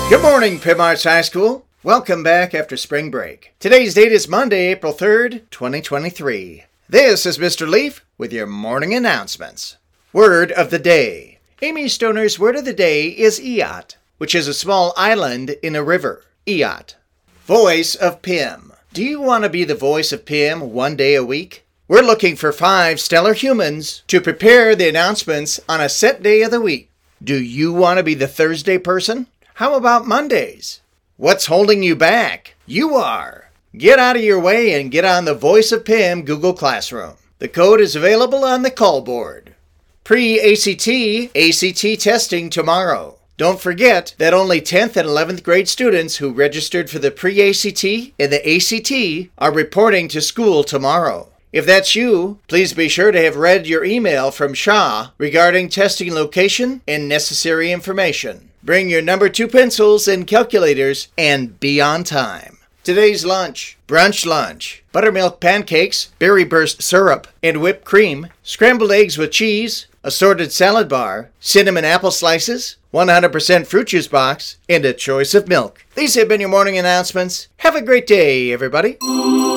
Good morning, Pim Arts High School. Welcome back after spring break. Today's date is Monday, April 3rd, 2023. This is Mr. Leaf with your morning announcements. Word of the day. Amy Stoner's word of the day is Iat, which is a small island in a river. Iat. Voice of Pim. Do you want to be the voice of Pim one day a week? We're looking for 5 stellar humans to prepare the announcements on a set day of the week. Do you want to be the Thursday person? How about Mondays? What's holding you back? You are. Get out of your way and get on the Voice of Pim Google Classroom. The code is available on the call board. Pre-ACT, ACT testing tomorrow. Don't forget that only 10th and 11th grade students who registered for the pre-ACT and the ACT are reporting to school tomorrow. If that's you, please be sure to have read your email from Shaw regarding testing location and necessary information. Bring your number 2 pencils and calculators and be on time. Today's lunch. Brunch lunch. Buttermilk pancakes, berry burst syrup, and whipped cream. Scrambled eggs with cheese. Assorted salad bar. Cinnamon apple slices. 100% fruit juice box. And a choice of milk. These have been your morning announcements. Have a great day, everybody.